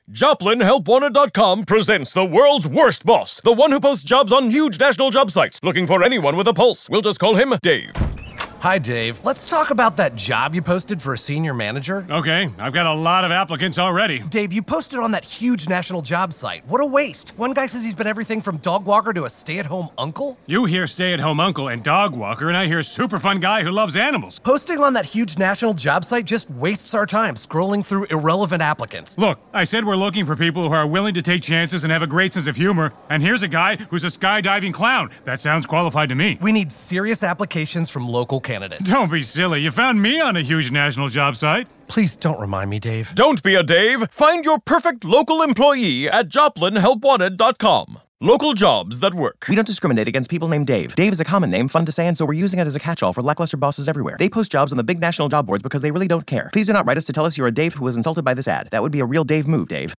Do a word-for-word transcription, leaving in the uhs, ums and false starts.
Joplin Help Wanted dot com presents the world's worst boss, the one who posts jobs on huge national job sites, looking for anyone with a pulse. We'll just call him Dave. Hi, Dave. Let's talk about that job you posted for a senior manager. Okay, I've got a lot of applicants already. Dave, you posted on that huge national job site. What a waste. One guy says he's been everything from dog walker to a stay-at-home uncle. You hear stay-at-home uncle and dog walker, and I hear super fun guy who loves animals. Posting on that huge national job site just wastes our time scrolling through irrelevant applicants. Look, I said we're looking for people who are willing to take chances and have a great sense of humor, and here's a guy who's a skydiving clown. That sounds qualified to me. We need serious applications from local candidates. Don't be silly. You found me on a huge national job site. Please don't remind me, Dave. Don't be a Dave. Find your perfect local employee at Joplin Help Wanted dot com. Local jobs that work. We don't discriminate against people named Dave. Dave is a common name, fun to say, and so we're using it as a catch-all for lackluster bosses everywhere. They post jobs on the big national job boards because they really don't care. Please do not write us to tell us you're a Dave who was insulted by this ad. That would be a real Dave move, Dave.